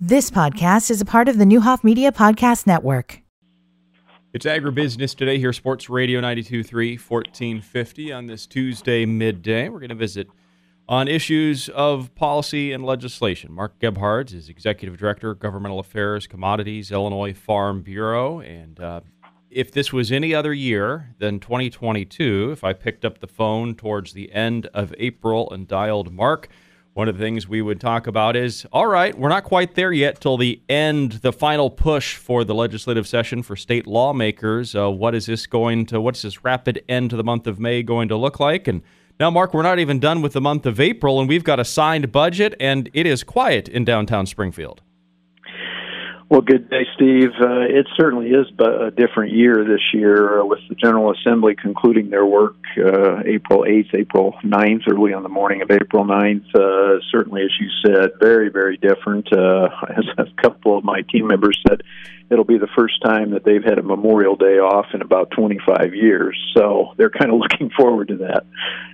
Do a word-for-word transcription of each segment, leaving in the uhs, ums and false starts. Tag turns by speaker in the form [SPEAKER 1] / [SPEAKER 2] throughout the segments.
[SPEAKER 1] This podcast is a part of the Newhoff Media Podcast Network.
[SPEAKER 2] It's Agribusiness Today here, Sports Radio ninety-two point three, fourteen fifty on this Tuesday midday. We're going to visit on issues of policy and legislation. Mark Gebhardt is Executive Director, Governmental Affairs, Commodities, Illinois Farm Bureau. And uh, if this was any other year than twenty twenty-two, if I picked up the phone towards the end of April and dialed Mark, one of the things we would talk about is, all right, we're not quite there yet till the end, the final push for the legislative session for state lawmakers. Uh, what is this going to, what's this rapid end to the month of May going to look like? And now, Mark, we're not even done with the month of April, and we've got a signed budget, and it is quiet in downtown Springfield.
[SPEAKER 3] Well, good day, Steve. Uh, it certainly is a different year this year uh, with the General Assembly concluding their work uh, April eighth, April ninth, early on the morning of April ninth. Uh, certainly, as you said, very, very different. Uh, as a couple of my team members said, it'll be the first time that they've had a Memorial Day off in about twenty-five years. So they're kind of looking forward to that.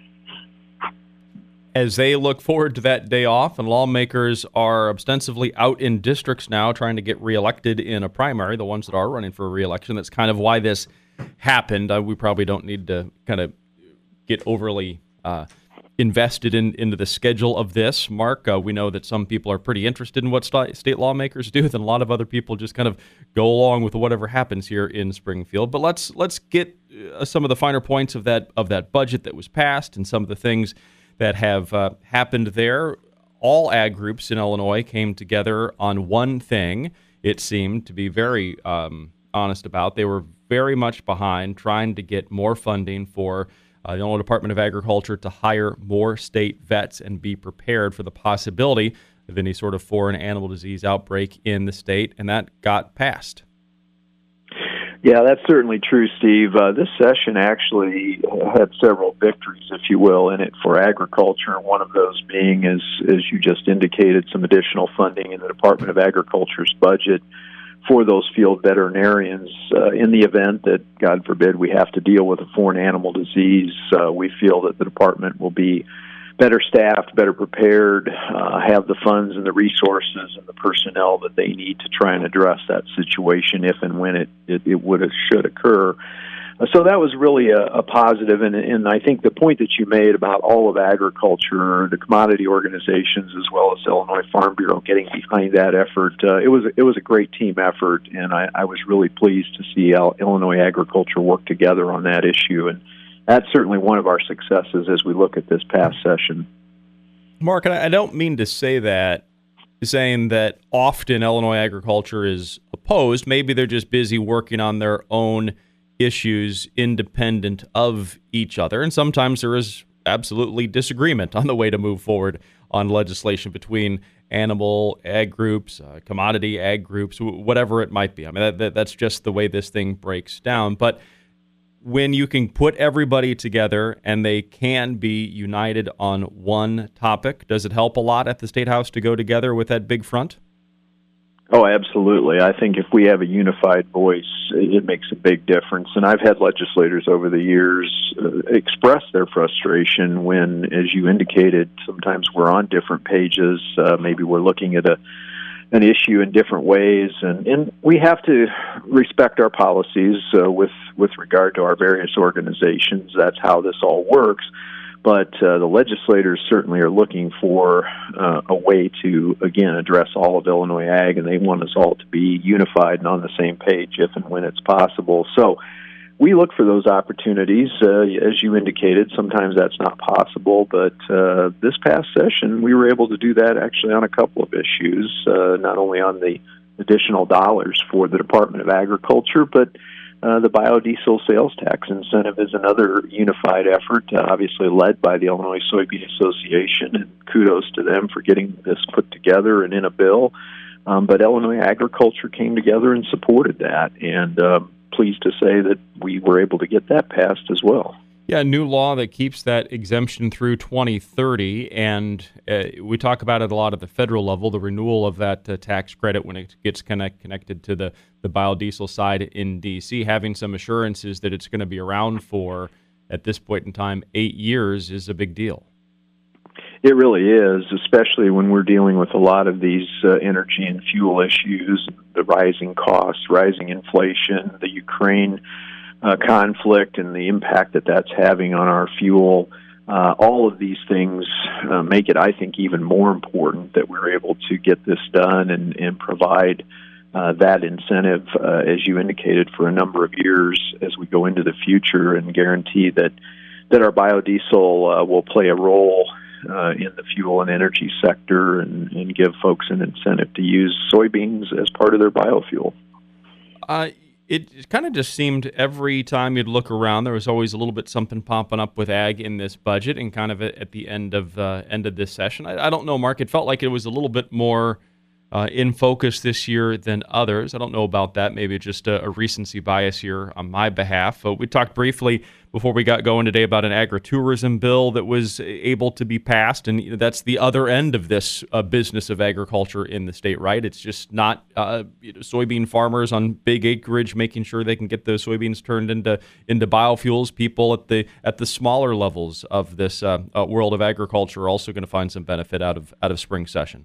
[SPEAKER 2] As they look forward to that day off, and lawmakers are ostensibly out in districts now trying to get reelected in a primary, the ones that are running for reelection, that's kind of why this happened. Uh, we probably don't need to kind of get overly uh, invested in into the schedule of this. Mark, uh, we know that some people are pretty interested in what st- state lawmakers do, and a lot of other people just kind of go along with whatever happens here in Springfield. But let's let's get uh, some of the finer points of that of that budget that was passed and some of the things that have uh, happened there. All ag groups in Illinois came together on one thing, it seemed, to be very um, honest about. They were very much behind trying to get more funding for uh, the Illinois Department of Agriculture to hire more state vets and be prepared for the possibility of any sort of foreign animal disease outbreak in the state, and that got passed.
[SPEAKER 3] Yeah, that's certainly true, Steve. Uh, this session actually had several victories, if you will, in it for agriculture. One of those being, as, as you just indicated, some additional funding in the Department of Agriculture's budget for those field veterinarians uh, in the event that, God forbid, we have to deal with a foreign animal disease. Uh, we feel that the department will be better staffed, better prepared, uh, have the funds and the resources and the personnel that they need to try and address that situation if and when it, it, it would have, should occur. Uh, so that was really a, a positive, and, and I think the point that you made about all of agriculture, the commodity organizations, as well as Illinois Farm Bureau getting behind that effort, uh, it was it was a great team effort, and I, I was really pleased to see how Illinois agriculture work together on that issue, and that's certainly one of our successes as we look at this past session.
[SPEAKER 2] Mark, and I don't mean to say that, saying that often Illinois agriculture is opposed. Maybe they're just busy working on their own issues independent of each other. And sometimes there is absolutely disagreement on the way to move forward on legislation between animal ag groups, uh, commodity ag groups, whatever it might be. I mean, that, that, that's just the way this thing breaks down. But when you can put everybody together and they can be united on one topic, does it help a lot at the State House to go together with that big front?
[SPEAKER 3] Oh, absolutely. I think if we have a unified voice, it makes a big difference. And I've had legislators over the years uh, express their frustration when, as you indicated, sometimes we're on different pages. Uh, maybe we're looking at a an issue in different ways, and, and we have to respect our policies uh, with with regard to our various organizations. That's how this all works. But uh, the legislators certainly are looking for uh, a way to, again, address all of Illinois ag, and they want us all to be unified and on the same page if and when it's possible. So we look for those opportunities. Uh, as you indicated, sometimes that's not possible, but uh, this past session, we were able to do that actually on a couple of issues, uh, not only on the additional dollars for the Department of Agriculture, but uh, the biodiesel sales tax incentive is another unified effort, uh, obviously led by the Illinois Soybean Association, and kudos to them for getting this put together and in a bill. Um, but Illinois Agriculture came together and supported that, and um, pleased to say that we were able to get that passed as well.
[SPEAKER 2] Yeah, a new law that keeps that exemption through twenty thirty, and uh, we talk about it a lot at the federal level, the renewal of that uh, tax credit when it gets connect, connected to the, the biodiesel side in D C. Having some assurances that it's going to be around for, at this point in time, eight years is a big deal.
[SPEAKER 3] It really is, especially when we're dealing with a lot of these uh, energy and fuel issues, the rising costs, rising inflation, the Ukraine uh, conflict, and the impact that that's having on our fuel. Uh, all of these things uh, make it, I think, even more important that we're able to get this done and, and provide uh, that incentive, uh, as you indicated, for a number of years as we go into the future, and guarantee that, that our biodiesel uh, will play a role Uh, in the fuel and energy sector, and, and give folks an incentive to use soybeans as part of their biofuel.
[SPEAKER 2] Uh, it it kind of just seemed every time you'd look around, there was always a little bit something popping up with ag in this budget, and kind of at, at the end of uh, end of this session. I, I don't know, Mark. It felt like it was a little bit more uh, in focus this year than others. I don't know about that. Maybe it's just a, a recency bias here on my behalf. Uh, we talked briefly before we got going today about an agritourism bill that was able to be passed, and you know, that's the other end of this uh, business of agriculture in the state, right? It's just not uh, you know, soybean farmers on big acreage making sure they can get those soybeans turned into into biofuels. People at the at the smaller levels of this uh, uh, world of agriculture are also going to find some benefit out of out of spring session.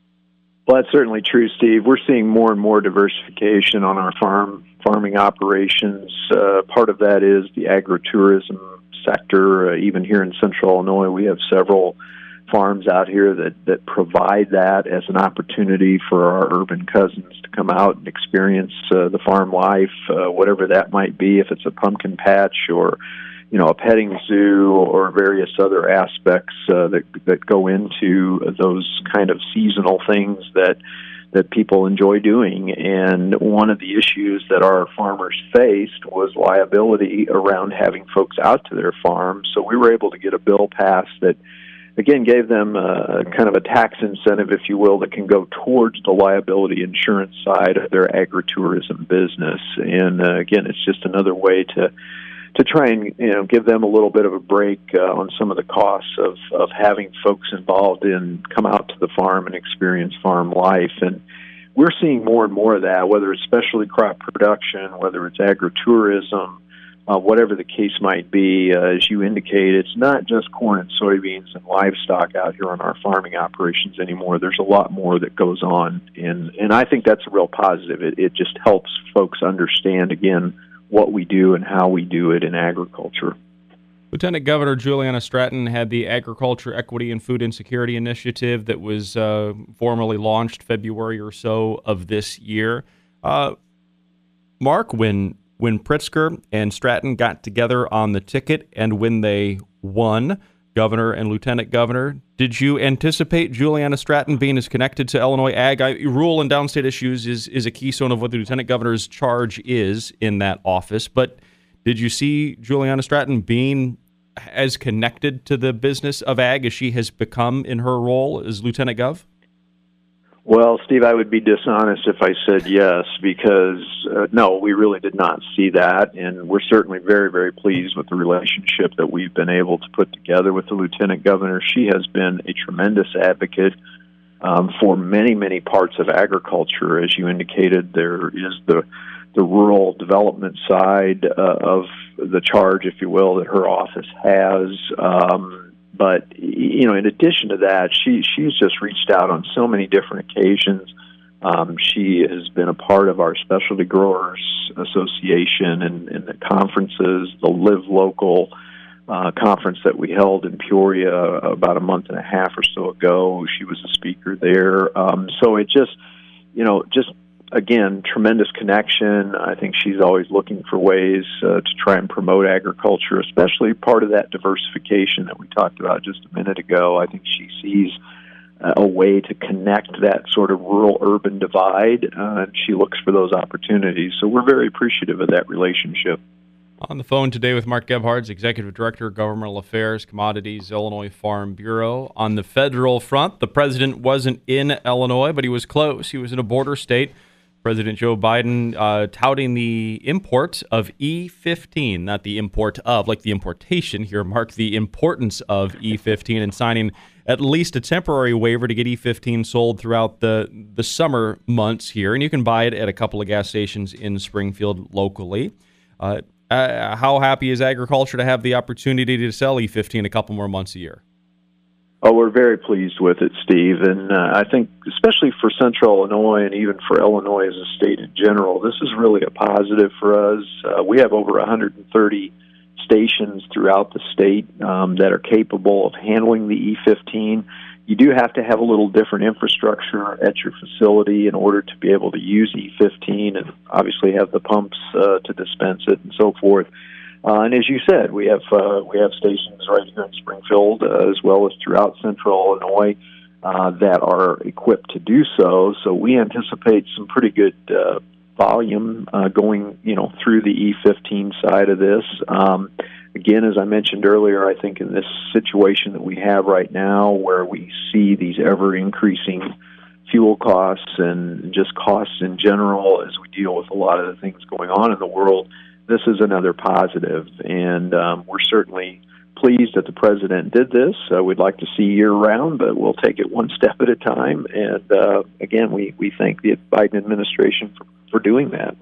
[SPEAKER 3] Well, that's certainly true, Steve. We're seeing more and more diversification on our farm farming operations. Uh, part of that is the agritourism sector. Uh, even here in Central Illinois, we have several farms out here that, that provide that as an opportunity for our urban cousins to come out and experience uh, the farm life, uh, whatever that might be, if it's a pumpkin patch or you know, a petting zoo or various other aspects uh, that that go into those kind of seasonal things that that people enjoy doing. And one of the issues that our farmers faced was liability around having folks out to their farm. So we were able to get a bill passed that, again, gave them a, kind of a tax incentive, if you will, that can go towards the liability insurance side of their agritourism business. And uh, again, it's just another way to to try and you know give them a little bit of a break uh, on some of the costs of, of having folks involved in come out to the farm and experience farm life. And we're seeing more and more of that, whether it's specialty crop production, whether it's agritourism, uh, whatever the case might be. Uh, as you indicate, it's not just corn and soybeans and livestock out here on our farming operations anymore. There's a lot more that goes on, and, and I think that's a real positive. It, it just helps folks understand, again, what we do and how we do it in agriculture.
[SPEAKER 2] Lieutenant Governor Juliana Stratton had the Agriculture Equity and Food Insecurity Initiative that was uh, formally launched February or so of this year. Uh, Mark, when when Pritzker and Stratton got together on the ticket and when they won, Governor and Lieutenant Governor, did you anticipate Juliana Stratton being as connected to Illinois ag? I, rural and downstate issues is, is a keystone of what the Lieutenant Governor's charge is in that office, but did you see Juliana Stratton being as connected to the business of ag as she has become in her role as Lieutenant Gov?
[SPEAKER 3] Well, Steve, I would be dishonest if I said yes, because uh, no, we really did not see that, and we're certainly very, very pleased with the relationship that we've been able to put together with the Lieutenant Governor. She has been a tremendous advocate um, for many, many parts of agriculture. As you indicated, there is the the rural development side uh, of the charge, if you will, that her office has. Um, But, you know, in addition to that, she she's just reached out on so many different occasions. Um, she has been a part of our Specialty Growers Association and, and the conferences, the Live Local uh, conference that we held in Peoria about a month and a half or so ago. She was a speaker there. Um, so it just, you know, just again, tremendous connection. I think she's always looking for ways uh, to try and promote agriculture, especially part of that diversification that we talked about just a minute ago. I think she sees uh, a way to connect that sort of rural-urban divide, uh, and she looks for those opportunities. So we're very appreciative of that relationship.
[SPEAKER 2] On the phone today with Mark Gebhards, Executive Director, Governmental Affairs, Commodities, Illinois Farm Bureau. On the federal front, the president wasn't in Illinois, but he was close. He was in a border state. President Joe Biden uh, touting the import of E fifteen, not the import of, like the importation here, Mark, the importance of E fifteen, and signing at least a temporary waiver to get E fifteen sold throughout the, the summer months here. And you can buy it at a couple of gas stations in Springfield locally. Uh, uh, how happy is agriculture to have the opportunity to sell E fifteen a couple more months a year?
[SPEAKER 3] Oh, we're very pleased with it, Steve. And uh, I think especially for Central Illinois and even for Illinois as a state in general, this is really a positive for us. Uh, we have over one hundred thirty stations throughout the state um, that are capable of handling the E fifteen. You do have to have a little different infrastructure at your facility in order to be able to use E fifteen and obviously have the pumps uh, to dispense it and so forth. Uh, and as you said, we have uh, we have stations right here in Springfield uh, as well as throughout Central Illinois uh, that are equipped to do so. So we anticipate some pretty good uh, volume uh, going, you know, through the E fifteen side of this. Um, again, as I mentioned earlier, I think in this situation that we have right now, where we see these ever increasing fuel costs and just costs in general as we deal with a lot of the things going on in the world, this is another positive, and um, we're certainly pleased that the president did this. Uh, we'd like to see year-round, but we'll take it one step at a time. And uh, again, we, we thank the Biden administration for, for doing that.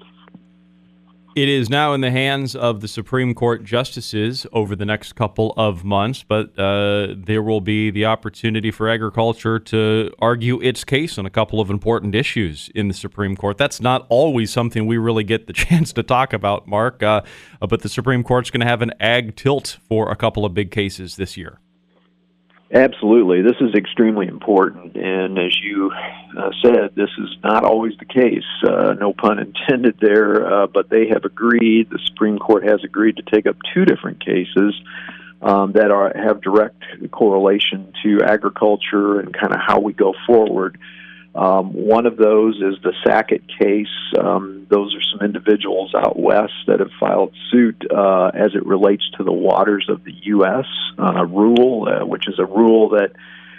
[SPEAKER 2] It is now in the hands of the Supreme Court justices over the next couple of months, but uh, there will be the opportunity for agriculture to argue its case on a couple of important issues in the Supreme Court. That's not always something we really get the chance to talk about, Mark, uh, but the Supreme Court's going to have an ag tilt for a couple of big cases this year.
[SPEAKER 3] Absolutely. This is extremely important, and as you uh, said, this is not always the case, uh, no pun intended there, uh, but they have agreed, the Supreme Court has agreed to take up two different cases um, that are have direct correlation to agriculture and kind of how we go forward. Um, one of those is the Sackett case. Um, those are some individuals out west that have filed suit uh, as it relates to the waters of the U S uh, rule, uh, which is a rule that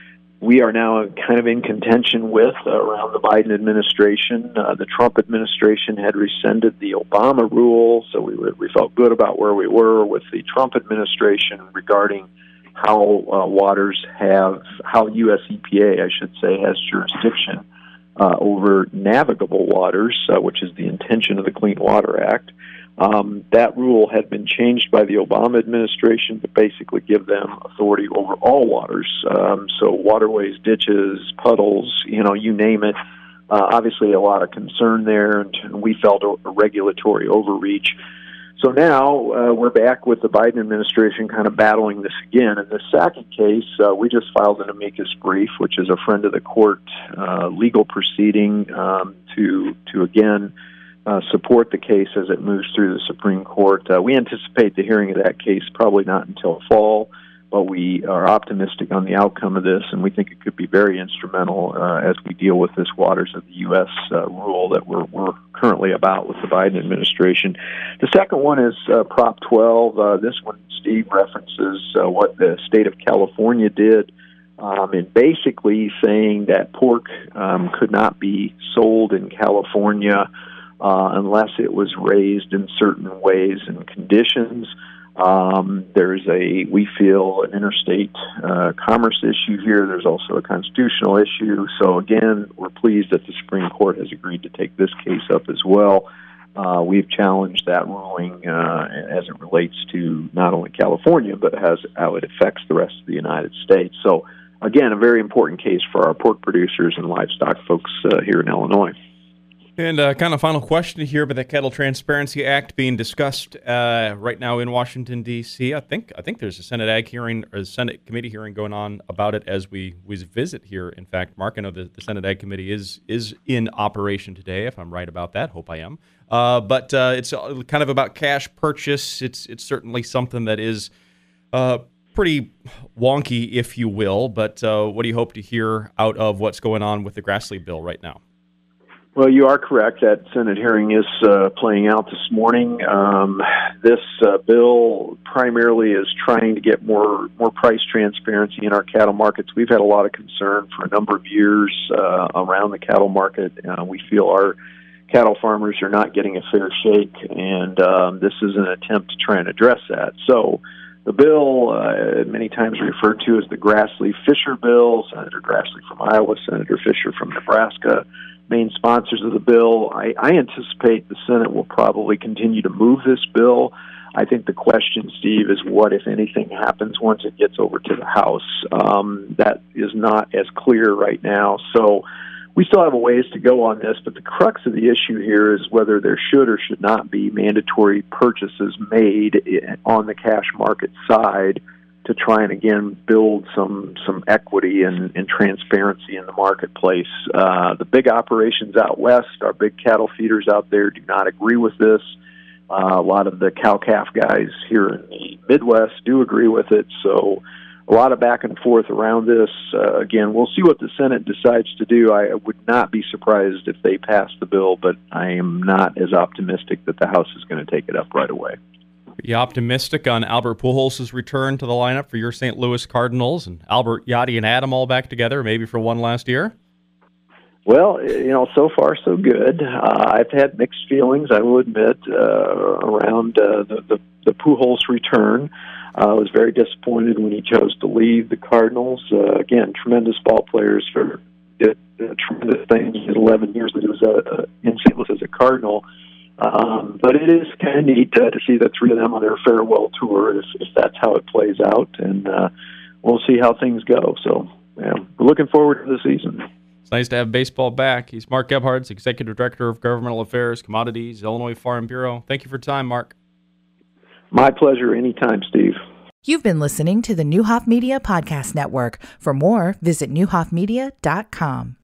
[SPEAKER 3] we are now kind of in contention with uh, around the Biden administration. Uh, the Trump administration had rescinded the Obama rule, so we, we felt good about where we were with the Trump administration regarding how uh, waters have, how U S E P A, I should say, has jurisdiction uh, over navigable waters, uh, which is the intention of the Clean Water Act. Um, that rule had been changed by the Obama administration to basically give them authority over all waters. Um, so waterways, ditches, puddles, you know, you name it. Uh, obviously a lot of concern there, and we felt a, a regulatory overreach. So now uh, we're back with the Biden administration kind of battling this again. In the Sackett case, uh, we just filed an amicus brief, which is a friend of the court uh, legal proceeding um, to, to again, uh, support the case as it moves through the Supreme Court. Uh, we anticipate the hearing of that case probably not until fall, but we are optimistic on the outcome of this, and we think it could be very instrumental uh, as we deal with this waters of the U S uh, rule that we're, we're currently about with the Biden administration. The second one is uh, Prop twelve. Uh, this one, Steve, references uh, what the state of California did um, in basically saying that pork um, could not be sold in California uh, unless it was raised in certain ways and conditions. Um, there's a, we feel, an interstate uh, commerce issue here. There's also a constitutional issue. So again, we're pleased that the Supreme Court has agreed to take this case up as well. Uh, we've challenged that ruling uh, as it relates to not only California, but has how it affects the rest of the United States. So again, a very important case for our pork producers and livestock folks uh, here in Illinois.
[SPEAKER 2] And uh, kind of final question here, but the Cattle Transparency Act being discussed uh, right now in Washington, D C. I think I think there's a Senate Ag hearing or a Senate committee hearing going on about it as we, we visit here. In fact, Mark, I know the, the Senate Ag Committee is is in operation today, if I'm right about that. Hope I am. Uh, but uh, it's kind of about cash purchase. It's, it's certainly something that is uh, pretty wonky, if you will. But uh, what do you hope to hear out of what's going on with the Grassley bill right now?
[SPEAKER 3] Well, you are correct. That Senate hearing is uh, playing out this morning. Um, this uh, bill primarily is trying to get more more price transparency in our cattle markets. We've had a lot of concern for a number of years uh, around the cattle market. Uh, we feel our cattle farmers are not getting a fair shake, and um, this is an attempt to try and address that. So the bill, uh, many times referred to as the Grassley-Fisher bill, Senator Grassley from Iowa, Senator Fisher from Nebraska, main sponsors of the bill. I, I anticipate the Senate will probably continue to move this bill. I think the question, Steve, is what, if anything, happens once it gets over to the House. Um, that is not as clear right now. So we still have a ways to go on this, but the crux of the issue here is whether there should or should not be mandatory purchases made on the cash market side to try and, again, build some some equity and, and transparency in the marketplace. Uh, the big operations out west, our big cattle feeders out there, do not agree with this. Uh, a lot of the cow-calf guys here in the Midwest do agree with it, so a lot of back and forth around this. Uh, again, we'll see what the Senate decides to do. I would not be surprised if they pass the bill, but I am not as optimistic that the House is going to take it up right away.
[SPEAKER 2] Are you optimistic on Albert Pujols' return to the lineup for your Saint Louis Cardinals, and Albert, Yadi, and Adam all back together, maybe for one last year?
[SPEAKER 3] Well, you know, so far so good. Uh, I've had mixed feelings, I will admit, uh, around uh, the, the, the Pujols return. Uh, I was very disappointed when he chose to leave the Cardinals. Uh, again, tremendous ball players for did uh, tremendous things in eleven years that he was uh, in Saint Louis as a Cardinal. Um, but it is kind of neat uh, to see the three of them on their farewell tour, if, if that's how it plays out, and uh, we'll see how things go. So, yeah, we're looking forward to the season.
[SPEAKER 2] It's nice to have baseball back. He's Mark Gebhardt, Executive Director of Governmental Affairs, Commodities, Illinois Farm Bureau. Thank you for your time, Mark.
[SPEAKER 3] My pleasure. Anytime, Steve.
[SPEAKER 1] You've been listening to the Neuhoff Media Podcast Network. For more, visit neuhoff media dot com.